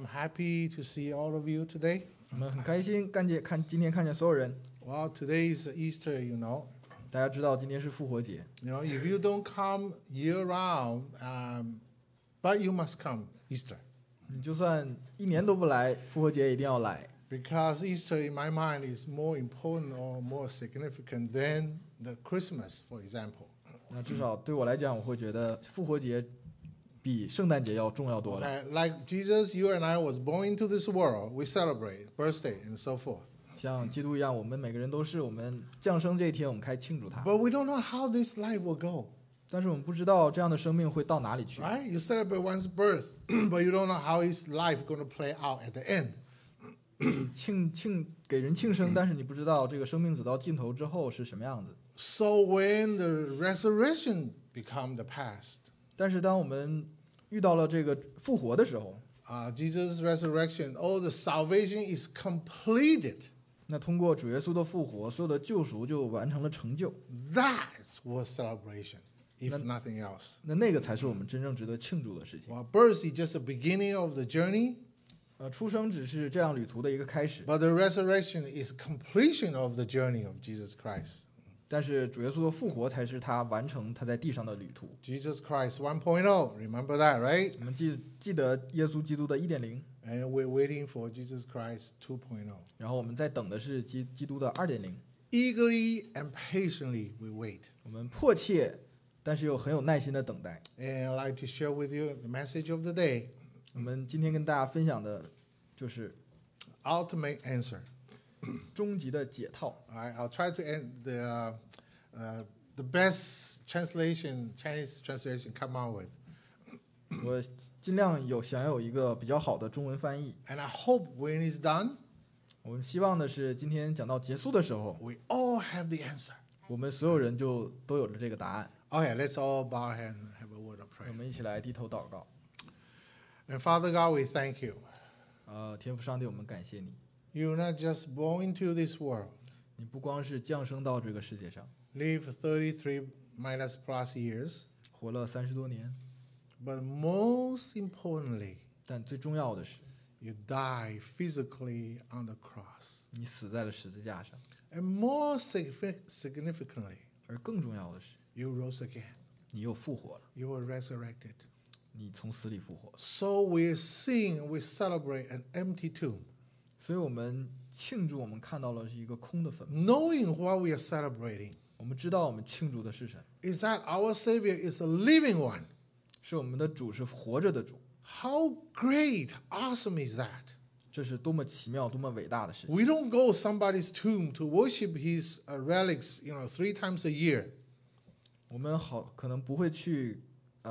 I'm happy to see all of you today. 我们很开心今天看见所有人。 Well, today is Easter, you know. 大家知道今天是复活节， You know, if you don't come year round, but you must come Easter. 你就算一年都不来，复活节一定要来， Because Easter, in my mind, is more important or more significant than the Christmas, for example. 那至少对我来讲，我会觉得复活节比圣诞节要重要多了。 Like Jesus, you and I was born into this world, we celebrate birthday and so forth. 像基督一样，我们每个人都是我们降生这一天，我们开庆祝它。 But we don't know how this life will go. 但是我们不知道这样的生命会到哪里去。 Right? You celebrate one's birth, but you don't know how his life going to play out at the end. 给人庆生，但是你不知道这个生命走到尽头之后是什么样子。 So when the resurrection become the past, 但是当我们遇到了这个复活的时候， Jesus' resurrection, all the salvation is completed. 那通过主耶稣的复活，所有的救赎就完成了成就。 That's what celebration, if nothing else. 那个才是我们真正值得庆祝的事情。 Well, birth is just the beginning of the journey, 出生只是这样旅途的一个开始， but the resurrection is completion of the journey of Jesus Christ. 但是主耶稣的复活才是他完成他在地上的旅途。 Jesus Christ 1.0, remember that, right? 我们记得耶稣基督的1.0， And we're waiting for Jesus Christ 2.0. 然后我们在等的是基督的2.0。 Eagerly and patiently we wait. 我们迫切，但是又很有耐心的等待。 And I'd like to share with you the message of the day, 我们今天跟大家分享的就是 ultimate answer. 终极的解套。 All right, I'll try to end the best translation, Chinese translation, come out with. 我尽量想有一个比较好的中文翻译。 And I hope when it's done, 我们希望的是今天讲到结束的时候， we all have the answer. 我们所有人就都有了这个答案。 Okay, let's all bow our head and have a word of 我 prayer. 们一起来低头祷告。 And Father God, we thank you. 天父上帝，我们感谢你， You're not just born into this world, 你不光是降生到这个世界上， live 33 minus plus years, 活了30多年， but most importantly, 但最重要的是， you die physically on the cross. 你死在了十字架上， And more significantly, 而更重要的是， you rose again. 你又复活了， You were resurrected. 你从死里复活了。 So we sing, we celebrate an empty tomb, 所以我们庆祝，我们看到了是一个空的坟墓。 knowing what we are celebrating 我们知道我们庆祝的是神， is that our Savior is a living one. 是我们的主是活着的主， How great, awesome is that? 这是多么奇妙、多么伟大的事情。 We don't go somebody's tomb to worship his relics, 3 times a year. 我们可能不会去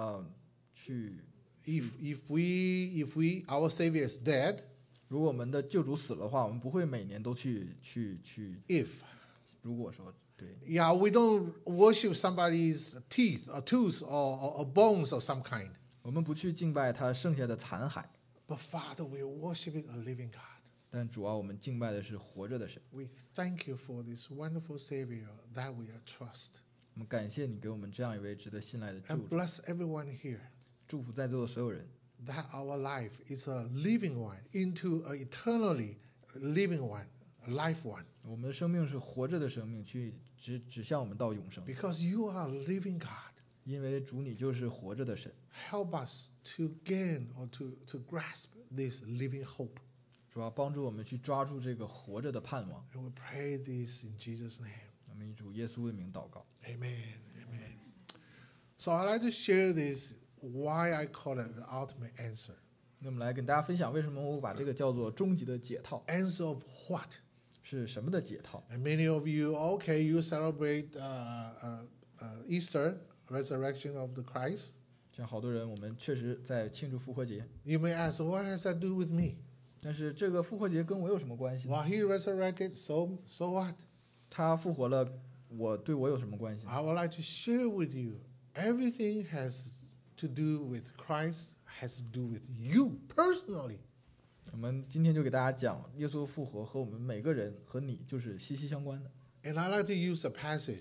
If our Savior is dead, 如果我们的救主死了的话，我们不会每年都去。 if 如果说对， yeah, we don't worship somebody's teeth or tooth or bones or some kind. 我们不去敬拜他剩下的残骸， But Father, we're worshiping a living God. 但主要我们敬拜的是活着的神。 We thank you for this wonderful Savior that we trust. 我们感谢你给我们这样一位值得信赖的救 And 主， bless everyone here 祝福在座的所有人， that our life is a living one into an eternally living one, a life one. 我们的生命是活着的生命，去指向我们到永生。 Because you are a living God. 因为主你就是活着的神， Help us to gain or to grasp this living hope. 主要帮助我们去抓住这个活着的盼望。 And we pray this in Jesus' name. 我们以主耶稣的名祷告。 Amen. Amen. So I'd like to share this, why I call it the ultimate answer. 那我们来跟大家分享，为什么我把这个叫做终极的解套？ Answer of what? 是什么的解套？ And many of you, okay, you celebrate Easter, resurrection of the Christ. 像好多人，我们确实在庆祝复活节， You may ask, what has that to do with me? 但是这个复活节跟我有什么关系呢？ Well, he resurrected, so what? 他复活了，对我有什么关系？ I would like to share with you, everything has to do with Christ, has to do with you personally. 我们今天就给大家讲，耶稣复活和我们每个人和你就是息息相关的。 And I like to use a passage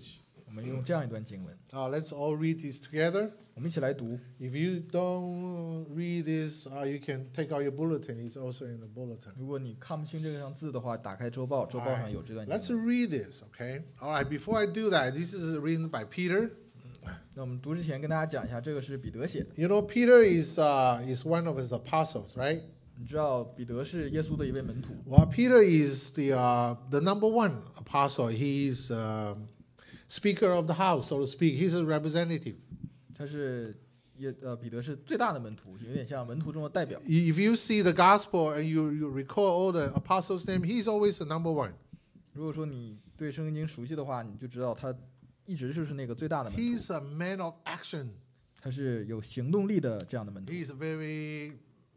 我们用这样一段经文， Let's all read this together. 我们一起来读。 If you don't read this, you can take out your bulletin. It's also in the bulletin. 如果你看不清这张字的话，打开周报，周报上有这段 Let's 经文。 read this, okay? All right, before I do that, this is written by Peter. 那我们读之前跟大家讲一下，这个是彼得写的。 You know, Peter is one of his apostles, right? 你知道彼得是耶稣的一位门徒， Well, Peter is the number one apostle. He's speaker of the house, so to speak. He's a representative. 他是彼得是最大的门徒，有点像门徒中的代表。 If you see the gospel and you recall all the apostles' name, he's always the number one. 如果说你对圣经熟悉的话，你就知道他一直就是那个最大的门徒， He's a man of action. 他是有行动力的这样的门徒， He's very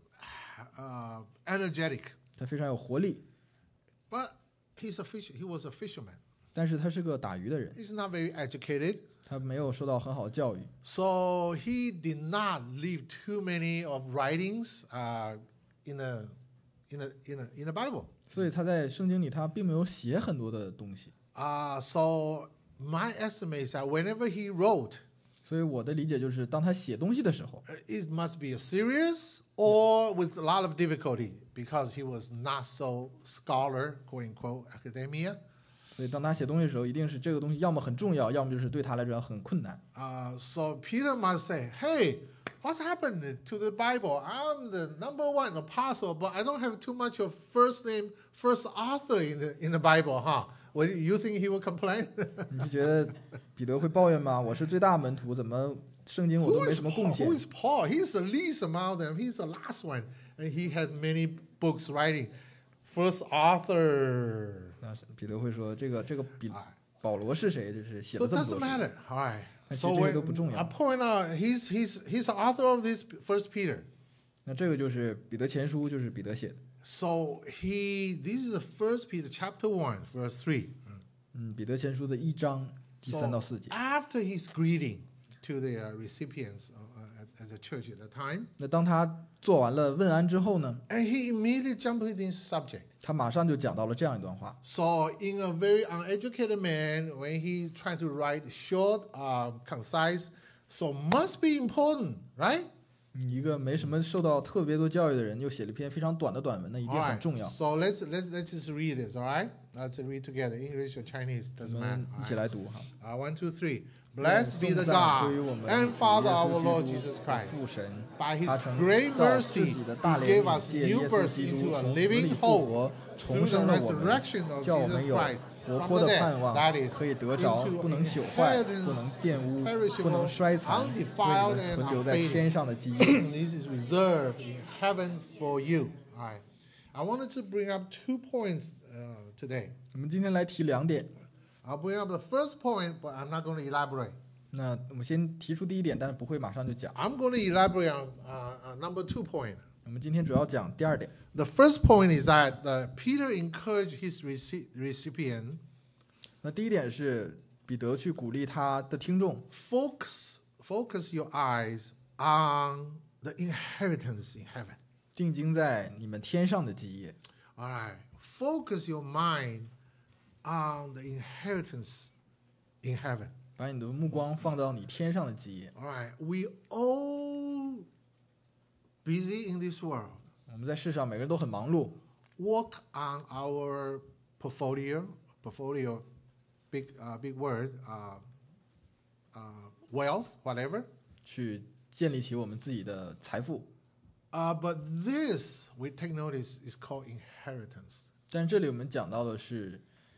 energetic. 他非常有活力， But he was a fisherman. 但是他是个打鱼的人， He's not very educated. 他没有受到很好的教育， So he did not leave too many of writings in the Bible. 所以他在圣经里他并没有写很多的东西。 So my estimate is that whenever he wrote, 所以我的理解就是，当他写东西的时候， it must be serious or with a lot of difficulty because he was not so scholar, quote unquote, academia. 所以当他写东西的时候，一定是这个东西要么很重要，要么就是对他来讲很困难。 So Peter must say, hey, what's happened to the Bible? I'm the number one apostle, but I don't have too much of first name, first author in the Bible, huh? What, you think he will complain? 你就觉得彼得会抱怨吗？我是最大门徒，怎么圣经我都 Who 没 is 什么贡 Paul? 献 Who？is Paul? He's the least among them. He's the last one. And he had many books writing. First author. 那彼得会说，这个保罗是谁？就是写 So 了 it 这么 doesn't 多书。 matter. All right. 那其 So 实这些 when 都不重 I 要。 point out, he's the author of this First Peter. 那这个就是彼得前书，就是彼得写的。 So this is the First Peter chapter 1, verse 3. 彼得前书的1章第3到4节。 After his greeting to the recipients at the church at the time, 那当他做完了问安之后呢， and he immediately jumped into this subject. 他马上就讲到了这样一段话。 So, in a very uneducated man, when he tried to write short, concise, so must be important, right? 一个没什么受到特别多教育的人，又写了一篇非常短的短文，那一定 All 很 right. 重要。 So let's just read this. All right. Let's read together. English or Chinese 我 doesn't 们 matter. 一起来读哈。 1, 2, 3. Blessed be the 颂赞归于 God 我们 and 主 Father 耶 our 稣 Lord 基督 Jesus 的 Christ. 父神， By His 他曾 great 照 mercy, 自己的大 He 怜 gave 悯， us 借 new 耶稣 birth 基督 into a 从死 living 里复 hope 活， through 重 the 生了我们， resurrection of 叫我 Jesus 们有 Christ 活 from 泼 the 的 dead. 盼望， That is 可以得着， into 不能朽坏， inheritance, 不能玷污， perishable, 不能衰残，为你 undefiled 们 and 存留在 unfading. 天上的基业。 This is reserved in heaven for you. All right. I wanted to bring up 2 points today. 我们今天来提2点。 I'll bring up the first point, but I'm not going to elaborate. 那我们先提出第1点，但是不会马上就讲。 I'm going to elaborate on number 2 point. 我们今天主要讲第2点。 The first point is that Peter encouraged his recipient 那第1点是彼得去鼓励他的听众， focus your eyes on the inheritance in heaven. 定睛在你们天上的基业。 All right. Focus your mind on the inheritance in heaven. 把你的目光放到你天上的基业。 All right. We all busy in this world. 我们在世上每个人都很忙碌， Work on our portfolio, big word, wealth, whatever. 去建立起我们自己的财富。 But this, we take notice, is called inheritance. 但是这里我们讲到的是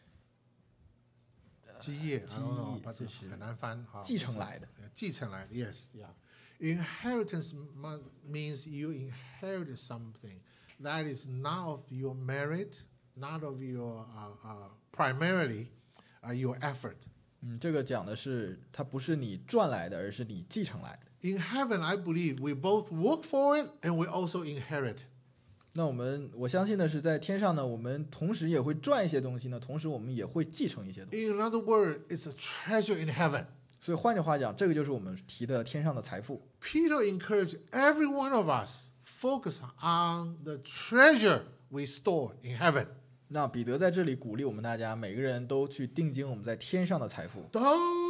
基业, I don't know, 基业， but 这是很难翻， 继承来的。 继承来的, yes, yeah. Inheritance means you inherit something that is not of your merit, not of your primarily your effort. 这个讲的是它不是你赚来的，而是你继承来的。 In heaven, I believe we both work for it and we also inherit. 那我相信的是，在天上呢，我们同时也会赚一些东西呢，同时我们也会继承一些东西。 In another word, it's a treasure in heaven. 所以换句话讲，这个就是我们提的天上的财富。 Peter encouraged every one of us focus on the treasure we store in heaven. 那彼得在这里鼓励我们大家，每个人都去定睛我们在天上的财富。 Don't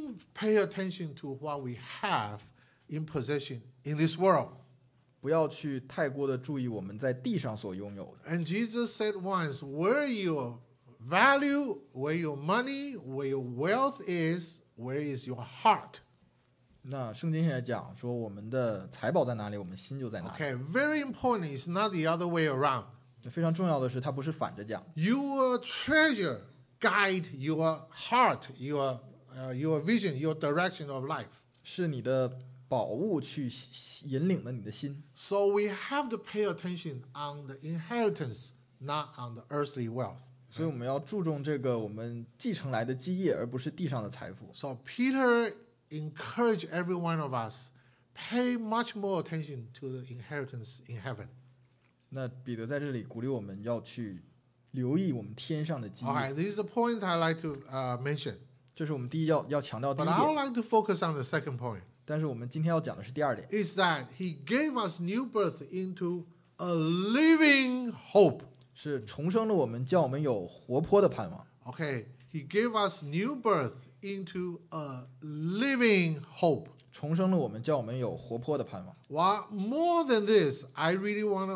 don't pay attention to what we have in possession in this world. 不要去太过的注意我们在地上所拥有的。 And Jesus said once, where your value, where your money, where your wealth is, where is your heart? 那圣经现在讲说，我们的财宝在哪里，我们心就在哪里。 Okay, very important. It's not the other way around. 非常重要的是，它不是反着讲。 Your treasure guide your heart, your vision, your direction of life. 是你的宝物去引领了你的心。 So we have to pay attention on the inheritance, not on the earthly wealth. 所以我们要注重这个我们继承来的基业，而不是地上的财富。 So Peter encouraged every one of us, pay much more attention to the inheritance in heaven. 那彼得在这里鼓励我们要去留意我们天上的基 All 业。 right, this is the point I like to mention. 这是我们第一要强调的第 But 一 I would 点。 like to focus on the second point. 但是我们今天要讲的是第二点， Is that he gave us new birth into a living hope. 是重生了我们，叫我们有活泼的盼望。 Okay, he gave us new birth into a living hope. 重生了我们，叫我们有活泼的盼望。 Well, more than this, I really want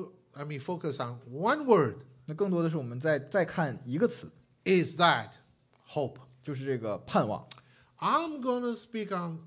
to focus on one word. 那更多的是我们再看一个词， Is that hope? 就是这个盼望。 I'm going to speak on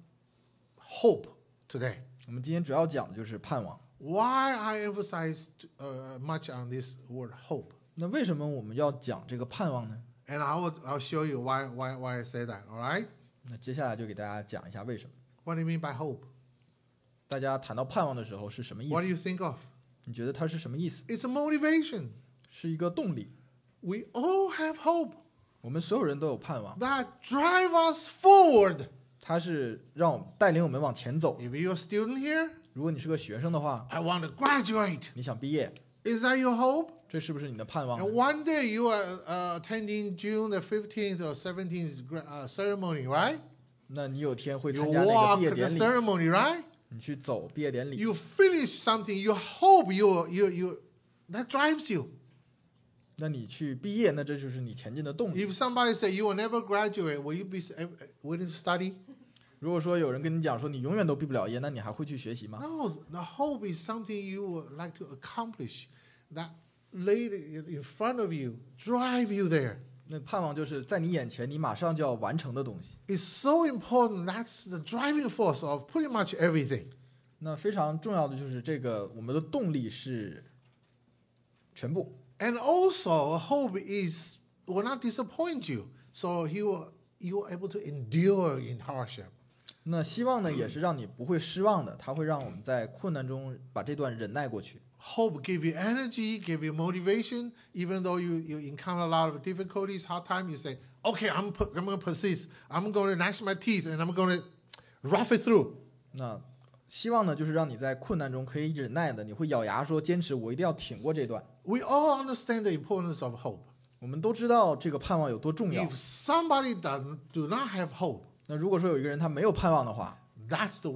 hope today. 我们今天主要讲的就是盼望。 Why I emphasize much on this word hope? 那为什么我们要讲这个盼望呢？ And I'll show you why I say that. All right? 那接下来就给大家讲一下为什么。 What do you mean by hope? 大家谈到盼望的时候是什么意 What do 思？ you think of? 你觉得它是什么意思？ It's a motivation. 是一个动力。 We all have hope 我们所有人都有盼望， that drive us forward. 它是让我们带领我们往前走。 If you're a student here, 如果你是个学生的话， I want to graduate. 你想毕业， Is that your hope? 这是不是你的盼望呢 And one day you are attending June the 15th or 17th ceremony, right? 那你有天会 You 参加那个 walk 毕业 the 典礼， ceremony, right? 你去走毕业典礼， You finish something, you hope you that drives you. 那你去毕业，那这就是你前进的动力。 If somebody say you will never graduate, will you be willing to study? 如果说有人跟你讲说你永远都毕不了业，那你还会去学习吗？ No, the hope is something you would like to accomplish that laid in front of you, drive you there. 那盼望就是在你眼前，你马上就要完成的东西。 It's so important. That's the driving force of pretty much everything. 那非常重要的就是这个，我们的动力是全部。 And also, hope will not disappoint you. So you are able to endure in hardship. 那希望呢，也是让你不会失望的，它会让我们在困难中把这段忍耐过去。 Hope give you energy, give you motivation. Even though you encounter a lot of difficulties, hard time, you say, okay, I'm going to persist. I'm going to gnash my teeth and I'm going to rough it through. 那希望呢，就是让你在困难中可以忍耐的，你会咬牙说坚持，我一定要挺过这段。 We all understand the importance of hope. 我们都知道这个盼望有多重要 If。somebody do not have hope, 那如果说有一个人他没有盼望的话， that's the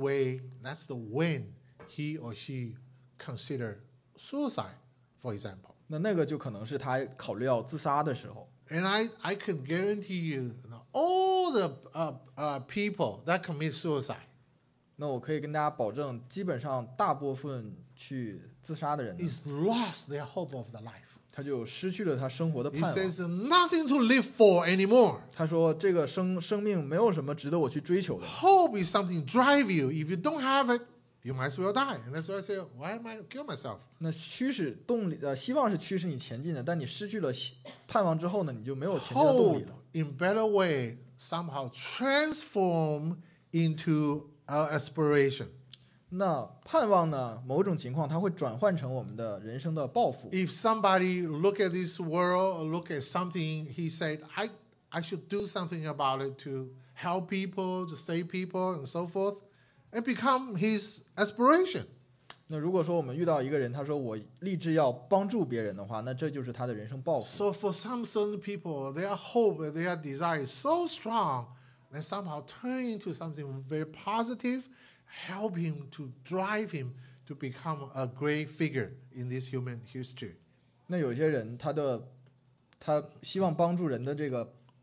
when he or she consider suicide, for example. 那个就可能是他考虑要自杀的时候。 And I can guarantee you, all the people that commit suicide 那我可以跟大家保证，基本上大部分去自杀的人呢， is lost their hope of the life. 他就失去了他生活的 He 盼望。 says nothing to live for anymore. 他说这个生命没有什么值得我去追求的。 Hope is something drive you. If you don't have it, you might as well die. And that's why I say, why am I kill myself? 那驱使动力希望是驱使你前进的，但你失去了盼望之后呢，你就没有前进的动力 Hope 了。 in better way somehow transform into our aspiration. 那盼望呢，某种情况它会转换成我们的人生的抱负。 If somebody look at this world, look at something, he said, I should do something about it to help people, to save people, and so forth, and become his aspiration. 那如果说我们遇到一个人，他说我立志要帮助别人的话，那这就是他的人生抱负。 So for some certain people, their hope and their desire is so strong, they somehow turn into something very positive, help him to drive him to become a great figure in this human history. 那有些人他希望帮助人的这个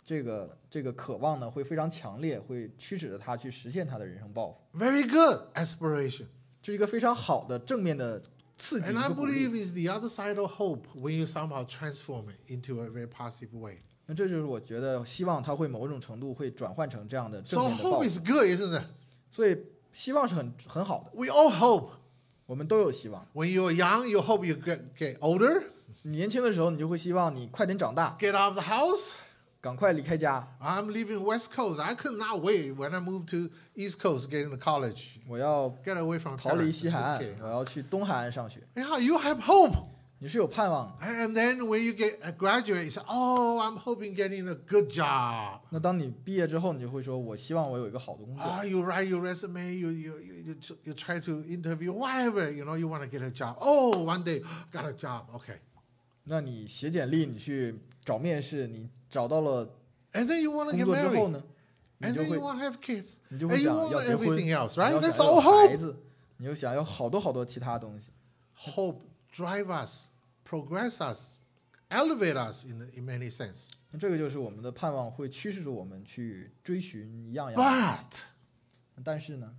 这个渴望呢会非常强烈，会驱使着他去实现他的人生抱负。 Very good aspiration. 这是一个非常好的正面的刺激 And I 和鼓励。 believe it's the other side of hope when you somehow transform it into a very positive way. 那这就是我觉得希望它会某种程度会转换成这样的正 So 面的抱 hope 负。 is good, isn't it? 所以希望是很好的， We all hope. 我们都有希望。 When you're young, you hope you get older, 你年轻的时候，你就会希望你快点长大， get out of the house. 赶快离开家。 I'm leaving West Coast. I could not wait when I moved to East Coast, get into college, 我要 get away from 逃离 parents. 西海 Just 岸， kidding. 我要去东海岸上学。 Yeah, you have hope. 你是有盼望的。 And then when you get a graduate, you say, oh, I'm hoping getting a good job. 那当你毕业之后，你就会说：“我希望我有一个好的工作。 You write your resume, you try to interview, whatever, you want to get a job. Oh, one day, got a job. Okay. ” 那你写简历，你去找面试，你找到了 And then you want to 工 get 作之后 married. 呢，你 And 就 then 会 you want to have kids. 你就 And 会 you 想 want 要结婚， everything else, 你 right? 要 That's 想 all 要 hope. 孩子，你又想要好多其他东西。 Hope drive us, progress us, elevate us in many sense. 那这个就是我们的盼望，会驱使着我们去追寻一样。 But, 但是呢，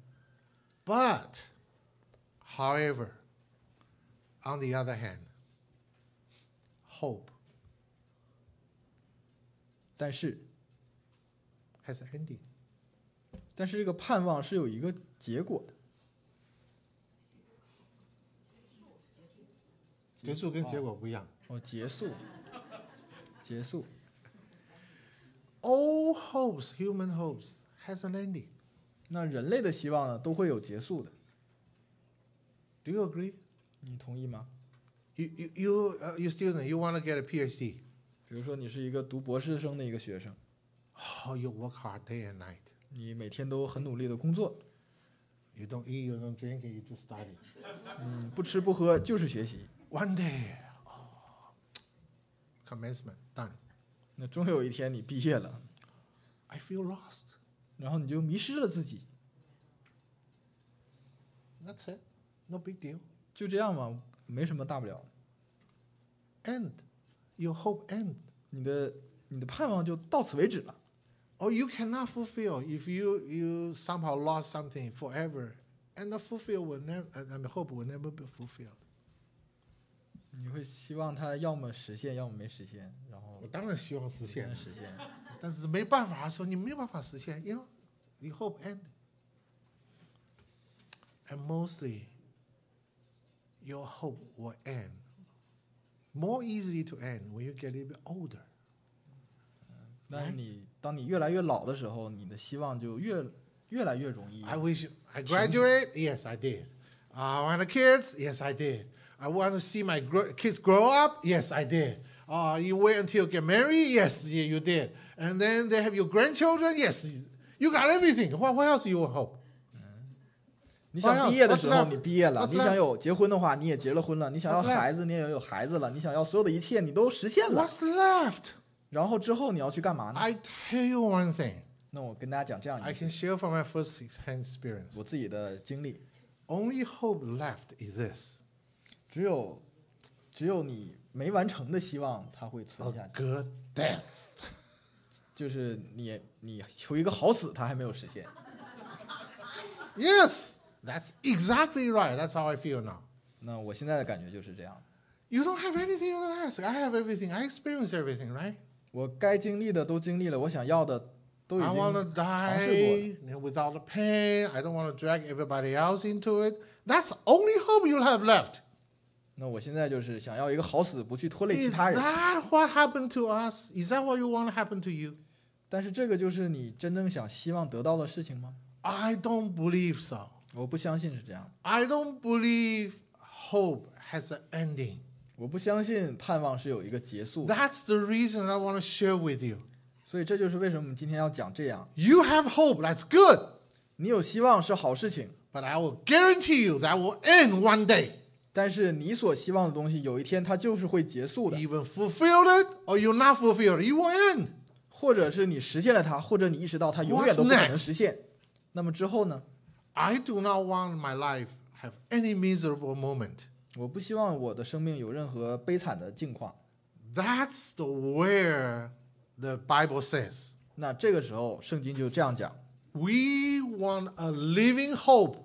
however, on the other hand, hope 但是 has an ending. 这个盼望是有一个结果的。 结束跟结果不一样。 哦，结束。 All hopes, human hopes, has an ending. 那人类的希望呢，都会有结束的。 Do you agree? 你同意吗？ You student, you want to get a PhD. 比如说，你是一个读博士生的一个学生， Oh, you work hard day and night. 你每天都很努力的工作， You don't eat, you don't drink, you just study. 不吃不喝就是学习。 One day, commencement, done. 那终有一天你毕业了， I feel lost. 然后你就迷失了自己， That's it. No big deal. 就这样嘛，没什么大不了。 End. Your hope end. 你的盼望就到此为止了。 Or you cannot fulfill if you somehow lost something forever. And the hope will never be fulfilled. 你会希望它要么实现，要么没实现，然后我当然希望实现， 实现。 但是没办法说你没有办法实现，you know, your hope end. And mostly, your hope will end more easily to end when you get a little bit older. 但是当你越来越老的时候，你的希望就越来越容易。 I wish I graduate. Yes, I did. I want the kids. Yes, I did. I want to see my kids grow up. Yes, I did. You wait until you get married. Yes, you did. And then they have your grandchildren. Yes, you got everything. What else you will hope? 你想毕业的时候 What's left? 你毕业了， What's 你想有结婚的话你也结了婚了，你想要 What's left? 孩子你也有孩子了，你想要所有的一切你都实现了， What's left? 然后之后你要去干嘛呢？ I tell you one thing. 那我跟大家讲这样 I 一 can 个 share from my first-hand experience. 我自己的经历， Only hope left is this: 只有你没完成的希望它会存 a 下去， good death. 就是你求一个好死它还没有实现。 Yes, that's exactly right. That's how I feel now. 那我现在的感觉就是这样， You don't have anything you don't ask. I have everything. I experience everything, right? 我该经历的都经历了，我想要的都已 I want to 经尝试过了。 die without the pain. I don't want to drag everybody else into it. That's only hope you'll have left. 那我现在就是想要一个好死，不去拖累其 Is 他人。 that what happened to us? Is that what you want to happen to you? 但是这个就是你真正希望得到的事情吗？ I don't believe so. 我不相信是这样， I don't believe hope has an ending. 我不相信盼望是有一个结束的。 That's the reason I want to share with you. 所以这就是为什么我们今天要讲这样。 You have hope. That's good. 你有希望是好事情， But I will guarantee you that will end one day. 但是你所希望的东西，有一天它就是会结束的， Even fulfilled it or you're not fulfilled, it will end. 或者是你实现了它，或者你意识到它永远都不可能实现。那么之后呢？ I do not want my life have any miserable moment. 我不希望我的生命有任何悲惨的境况。 That's the where the Bible says. 那这个时候圣经就这样讲， We want a living hope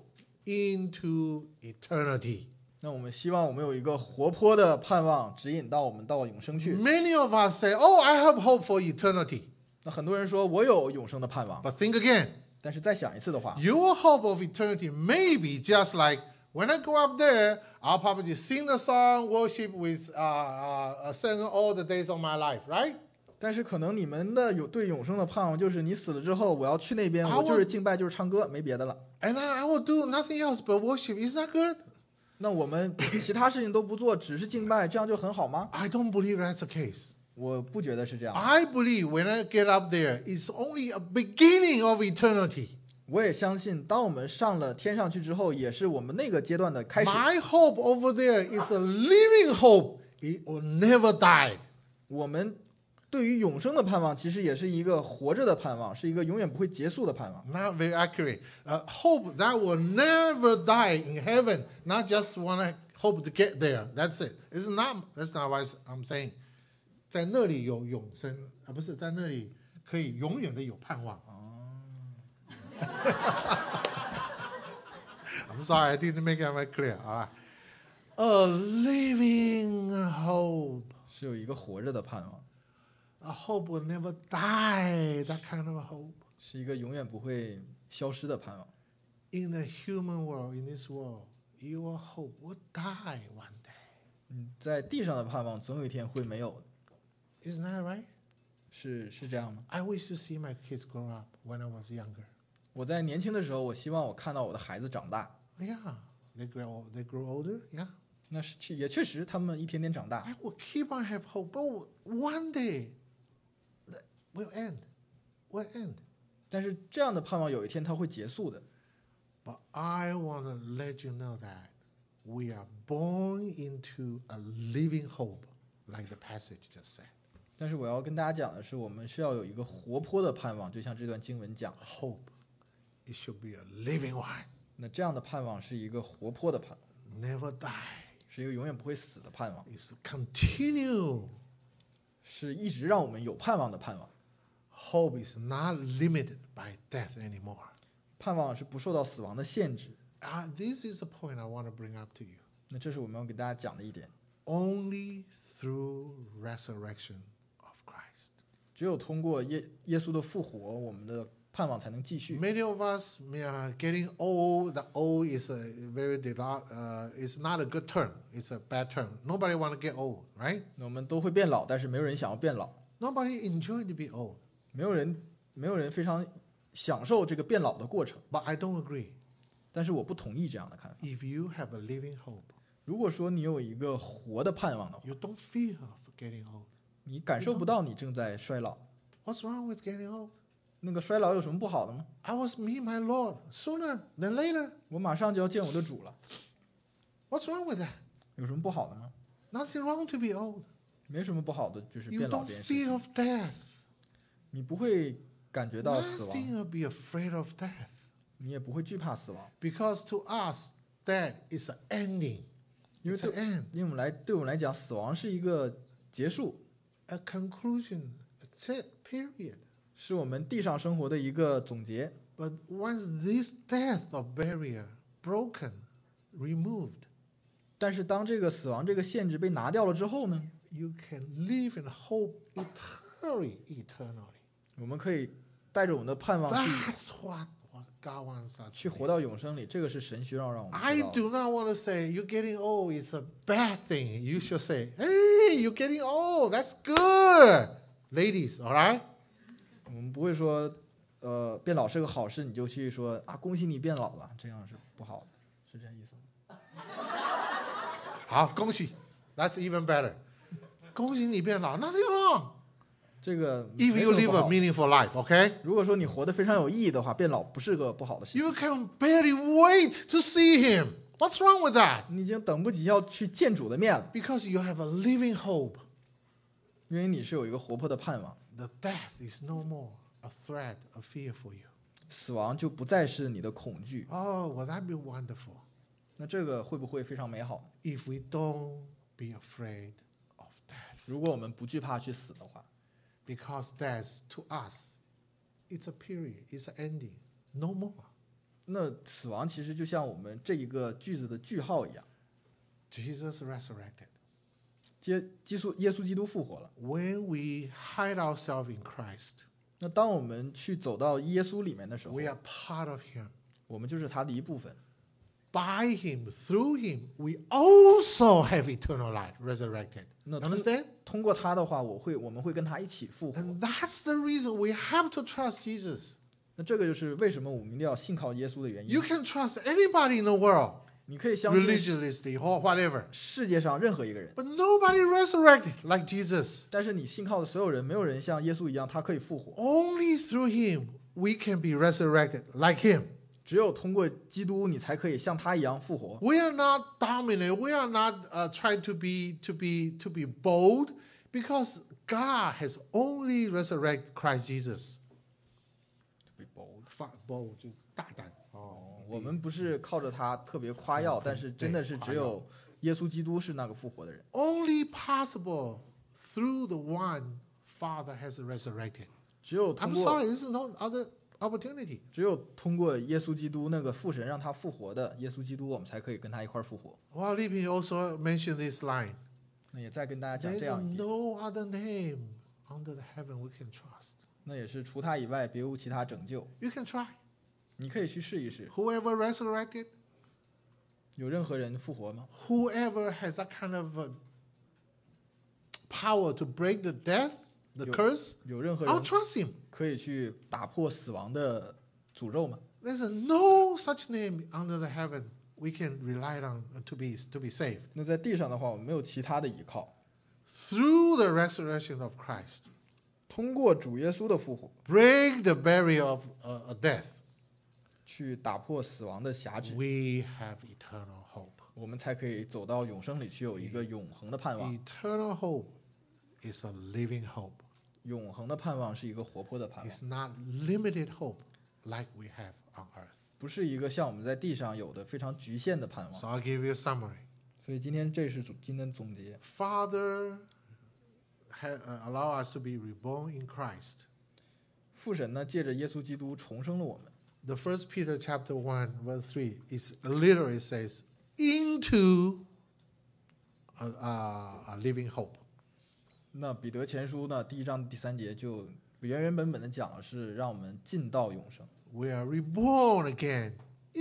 into eternity. 那我们希望我们有一个活泼的盼望，指引到我们到永生去。 Many of us say, oh, I have hope for eternity. 那很多人说我有永生的盼望， But think again. 但是再想一次的话， Your hope of eternity may be just like when I go up there, I'll probably sing the song, worship with, sing all the days of my life, right? 但是可能你们的对永生的盼望就是你死了之后，我要去那边， I 我就是敬拜，就是唱歌，没别的了。 And I will do nothing else but worship. Is that good? 那我们其他事情都不做，只是敬拜，这样就很好吗？ I don't believe that's the case. 我不觉得是这样。 I believe when I get up there, it's only a beginning of eternity. 我也相信，当我们上了天上去之后，也是我们那个阶段的开始。 My hope over there is a living hope. It will never die. 我们对于永生的盼望，其实也是一个活着的盼望，是一个永远不会结束的盼望。 Not very accurate. Hope that will never die in heaven. Not just want to hope to get there. That's it. It's not. That's not what I'm saying. 在那里有永生，不是在那里可以永远的有盼望。I'm sorry, I didn't make it very clear. All right. A living hope. 是有一个活着的盼望， A hope will never die. That kind of a hope. 是一个永远不会消失的盼望。 In the human world, in this world, your hope will die one day. 在地上的盼望总有一天会没有， Isn't that right? 是这样吗？ I wish to see my kids grow up when I was younger. 我在年轻的时候，我希望我看到我的孩子长大。 Yeah, they grow older. Yeah. 那是也确实，他们一天天长大。 I will keep on have hope, but one day that will end. Will end. 但是这样的盼望有一天它会结束的。 But I want to let you know that we are born into a living hope, like the passage just said. 但是我要跟大家讲的是，我们是要有一个活泼的盼望，就像这段经文讲的。 Hope, it should be a living one, 那这样的盼望是一个活泼的盼望， never die. 是一个永远不会死的盼望， It's continue. 是一直让我们有盼望的盼望。 Hope is not limited by death anymore. 盼望是不受到死亡的限制。 This is the point I want to bring up to you. 那这是我们要给大家讲的一点。 Only through resurrection of Christ. 只有通过耶稣的复活，我们的盼望才能继续。 Many of us are getting old. The old is it's not a good term. It's a bad term. Nobody want to get old, right? 那我们都会变老，但是没有人想要变老， Nobody enjoy to be old. 没有人非常享受这个变老的过程。 But I don't agree. 但是我不同意这样的看法。 If you have a living hope, 如果说你有一个活的盼望的话， you don't fear of getting old. 你感受不到你正在衰老。 What's wrong with getting old? 那个衰老有什么不好的吗？ I was meet my Lord sooner than later. 我马上就要见我的主了， What's wrong with that? 有什么不好的吗？ Nothing wrong to be old. 没什么不好的，就是 You 变老 don't 这件事 fear 情。 of death. 你不会感觉到死亡， Nothing will be afraid of death. 你也不会惧怕死亡， Because to us, death is an ending. 因为 It's an end, 对我们来讲，死亡是一个结束， a conclusion. That's it, period. 是我们地上生活的一个总结。 But once this death of barrier broken, removed, 但是当这个死亡这个限制被拿掉了之后呢， you can live in hope eternally. 我们可以带着我们的盼望去 That's what God wants us 去 to 活 be. 到永生里。这个是神需要让我们 I 知道的。 do not want to say you're getting old is a bad thing. You should say, hey, you're getting old. That's good. Ladies, all right? 我们不会说，变老是个好事，你就去说啊，恭喜你变老了，这样是不好的，是这意思吗？ 好，恭喜 That's even better. 恭喜你变老 Nothing wrong. 这个 If 没 you 什么 live 不 a 好 meaningful life, okay? 如果说你活得非常有意义的话，变老不是个不好的事情。 You can barely wait to see him. What's wrong with that? 你已经等不及要去见主的面了， Because you have a living hope. 因为你是有一个活泼的盼望， The death is no more a threat, a fear for you. 死亡就不再是你的恐惧。 Oh, will that be wonderful? 那这个会不会非常美好？ If we don't be afraid of death. 如果我们不惧怕去死的话， because death to us, it's a period, it's an ending, no more. 那死亡其实就像我们这一个句子的句号一样， Jesus resurrected. 耶稣基督复活了。 When we hide ourselves in Christ, 那当我们去走到耶稣里面的时候， we are part of Him. 我们就是他的一部分。 By Him, through Him, we also have eternal life, resurrected. 那 Understand? 通过他的话，我们会跟他一起复活。 And that's the reason we have to trust Jesus. 那这个就是为什么我们一定要信靠耶稣的原因 You。can trust anybody in the world, 你可以相信 religiously or whatever, 世界上任何一个人， but nobody resurrected like Jesus. 但是你信靠的所有人，没有人像耶稣一样，他可以复活。 Only through Him we can be resurrected like Him. 只有通过基督，你才可以像他一样复活。 We are not dominant. We are not trying to be bold, because God has only resurrected Christ Jesus. Bold 就是大胆哦。 我们不是靠着他特别夸耀，但是真的是只有耶稣基督是那个复活的人。 Only possible through the one Father has resurrected. 只有通 I'm 过 sorry, this is no other opportunity. 只有通过耶稣基督那个父神让他复活的耶稣基督，我们才可以跟他一块儿复活。 Well, Li Ping also mentioned this line. 那也再跟大家讲 There 这 is 样一点， no other name under the heaven we can trust. 那也是除他以外别无其他拯救。 You can try. 你可以去试一试， Whoever resurrected, 有任何人复活吗？ whoever has that kind of power to break the death, the curse, 有任何 I'll 人 trust him. 可以去打破死亡的诅咒吗？ There's no such name under the heaven we can rely on to be saved. 那在地上的话，我们没有其他的依靠。 Through the resurrection of Christ, 通过主耶稣的复活， break the barrier of death, 去打破死亡的辖制， we have eternal hope. 我们才可以走到永生里去，有一个永恒的盼望。 Eternal hope is a living hope. 永恒的盼望是一个活泼的盼望， It's not limited hope like we have on earth. 不是一个像我们在地上有的非常局限的盼望。 So I'll give you a summary. 所以今天这是今天的总结。 Father allow us to be reborn in Christ. 父神呢，借着耶稣基督重生了我们。 The First Peter chapter 1 verse 3 is literally says into a living hope. 那彼得前书呢，第1章第3节就原本的讲的是让我们进到永生， We are reborn again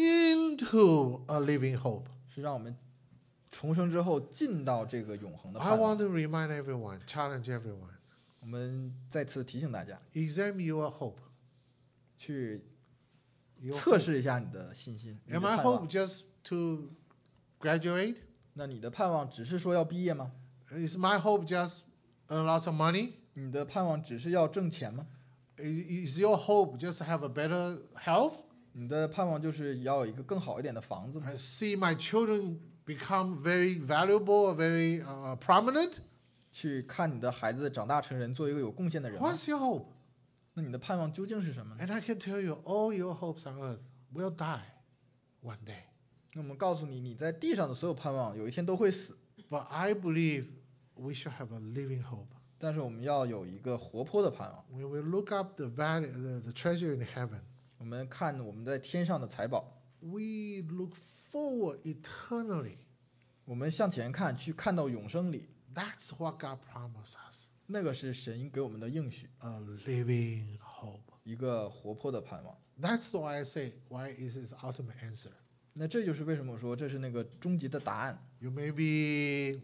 into a living hope. 是让我们重生之后进到这个永恒的 I 盼 want 望。 to remind everyone, challenge everyone, 我们再次提醒大家， examine your hope. 去 Your 测 hope. 试一下你的信心。你的 Am I 盼 hope 望 just to graduate? 那你的盼望只是说要毕业吗？ Is my hope just earn lots of money? 你的盼望只是要挣钱吗？ Is your hope just to have a better health? 你的盼望就是要有一个更好一点的房子吗？ I see my children become very valuable, very prominent? 去看你的孩子长大成人，做一个有贡献的人吗？ What's your hope? 那你的盼望究竟是什么呢？ And I can tell you, all your hopes on earth will die one day. 那我们告诉你，你在地上的所有盼望，有一天都会死。 But I believe we should have a living hope. 但是我们要有一个活泼的盼望。 When we look up the treasure in heaven, 我们看我们在天上的财宝， we look forward eternally. 我们向前看，去看到永生里， That's what God promised us. 那个是神给我们的应许， A living hope. 一个活泼的盼望。 That's why I say, why is his ultimate answer? 那这就是为什么我说这是那个终极的答案。 You may be,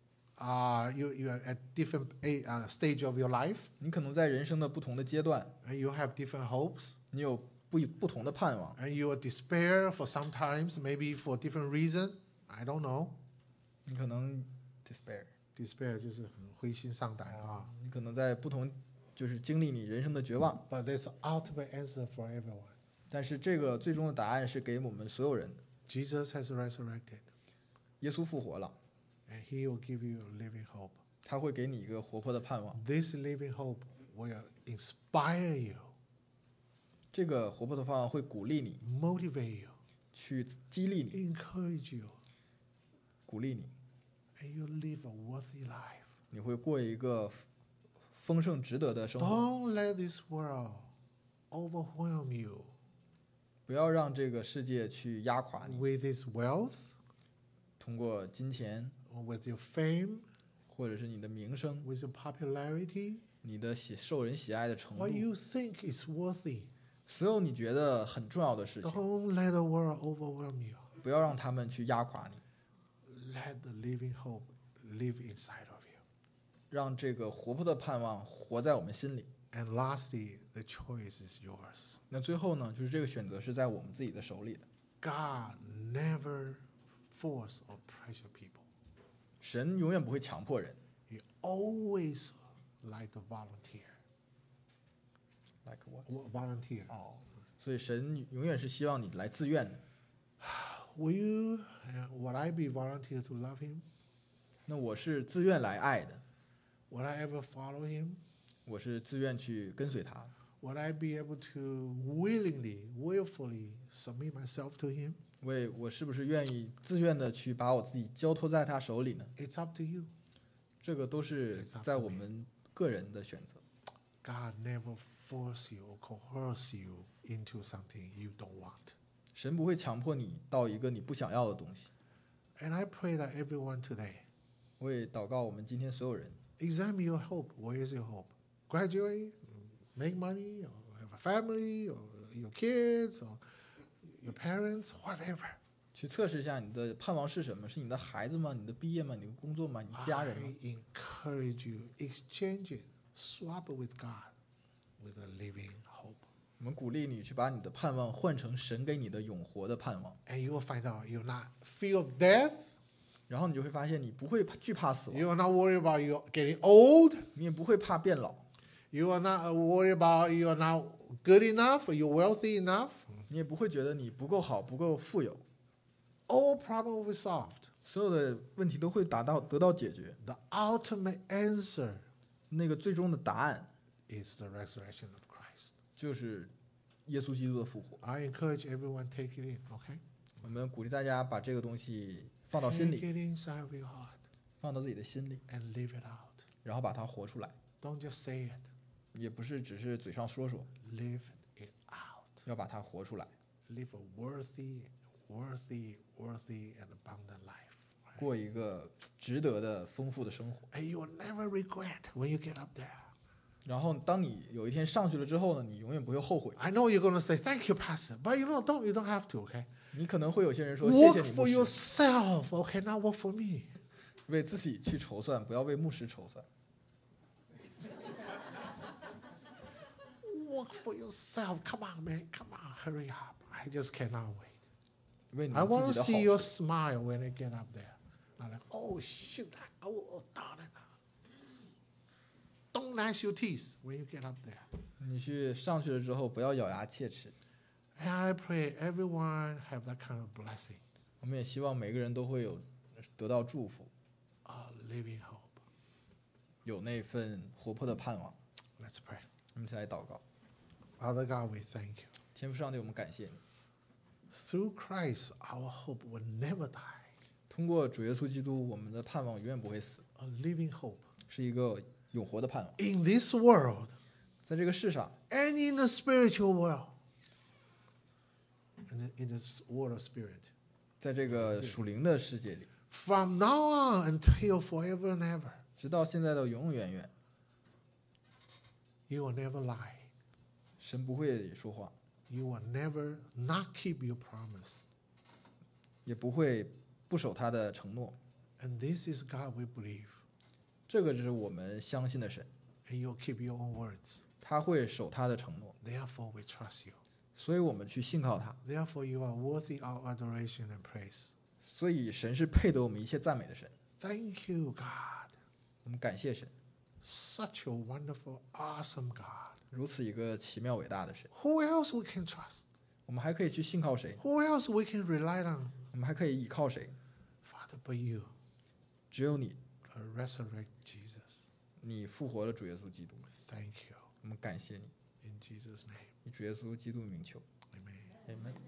you are at different stage of your life, 你可能在人生的不同的阶段， and you have different hopes, 你有不同的盼望， and you are despair for sometimes, maybe for different reason. I don't know. 你可能 despair， Despair 就是很灰心丧胆啊。 你可能在不同就是经历你人生的绝望。 But there's an ultimate answer for everyone. 但是这个最终的答案是给我们所有人的。 Jesus has resurrected, 耶稣复活了， and he will give you a living hope. 他会给你一个活泼的盼望。 This living hope will inspire you, 这个活泼的盼望会鼓励你， motivate you, 去激励你， encourage you, 鼓励你， and you live a worthy life. 你会过一个丰盛值得的生活。 Don't let this world overwhelm you 不要让这个世界去压垮你， with its wealth 通过金钱 or with your fame, 或者是你的名声、 with your popularity, 你的受人喜爱的程 what 度， you think is worthy. 所有你觉得很重要的事情， Don't let the world overwhelm you. 不要让他们去压垮你， Let the living hope live inside of you. 让这个活泼的盼望活在我们心里。 And lastly, the choice is yours. 那最后呢，就是这个选择是在我们自己的手里的。 God never force or pressure people. 神永远不会强迫人。 He always like to volunteer. Like what？ Volunteer. 哦，所以神永远是希望你来自愿的。 Would I be volunteer to love him? 那我是自愿来爱的， Would I ever follow him? 我是自愿去跟随他。 Would I be able to willfully submit myself to him? 我是不是愿意自愿的去把我自己交托在他手里呢？ It's up to you. 这个都是在我们个人的选择。 God never force you or coerce you into something you don't want. 神不会强迫你到一个你不想要的东西。 And I pray that everyone today 我也祷告我们今天所有人， examine your hope. Where is your hope? Graduate, make money, or have a family, or your kids, or your parents, whatever. 去测试一下你的盼望是什么？是你的孩子吗？你的毕业吗？你的工作吗？你家人吗？ I encourage you, exchange it, swap it with God, with a living hope. 我们鼓励你去把你的盼望换成神给你的永活的盼望， And you will find out you're not fear of death. 然后你就会发现你不会惧怕死亡， You are not worried about you getting old. 你也不会怕变老， You are not worried about you are not good enough or you're wealthy enough. 你也不会觉得你不够好、不够富有， All problems will be solved. 所有的问题都会得到解决。 The ultimate answer 那个最终的答案 is the resurrection of Christ. 就是耶稣基督的复活。 I encourage everyone take it in, okay? 我们鼓励大家把这个东西放到心 Take 里， it inside of your heart 放到自己的心里， and live it out. 然后把它活出来， Don't just say it. 也不是只是嘴上说说， Live it out. 要把它活出来， Live a worthy and abundant life. 过一个值得的、丰富的生活。 And you will never regret when you get up there. 然后，当你有一天上去了之后呢，你永远不会后悔。 I know you're going to say, thank you, Pastor. But you don't have to, okay? 你可能会有些人说：“谢谢 Work 你， for 牧师， yourself, okay? Not work for me. 为自己去筹算，不要为牧师筹算。 Work for yourself. Come on, man. Come on, hurry up. I just cannot wait. 为你 I 们 want 自 to 己 see 的 your 好处。 smile when I get up there. I'm like, oh, shoot. Oh, darn it. Don't gnash your teeth when you get up there. 你去上去了之后，不要咬牙切齿。 And I pray everyone have that kind of blessing, 我们也希望每个人都会得到祝福， a living hope. 有那份活泼的盼望。 Let's pray. 我们一起来祷告， Father God, we thank you. 天父上帝，我们感谢你。 Through Christ, our hope will never die. 通过主耶稣基督，我们的盼望永远不会死， A living hope. 是一个永活的盼望。 In this world 在这个世上， and in the spiritual world. In this world of spirit. 在这个属灵的世界里， From now on until forever and ever, 直到现在的永永远远， you will never lie. 神不会说谎， You will never not keep your promise. 也不会不守他的承诺。 And this is God we believe. 这个就是我们相信的神， And you'll keep your own words. 他会守他的承诺， Therefore, we trust you. 所以我们去信靠他。 Therefore, you are worthy of adoration and praise. 所以神是配得我们一切赞美的神。 Thank you, God. 我们感谢神， Such a wonderful, awesome God. 如此一个奇妙伟大的神。 Who else we can trust? 我们还可以去信靠谁？ Who else we can rely on? 我们还可以依靠谁？ Father, but you, 只有你， a resurrected Jesus. 你复活了主耶稣基督。 Thank you. 我们感谢你， In Jesus' name, 以主耶稣基督的名求。 amen. Amen。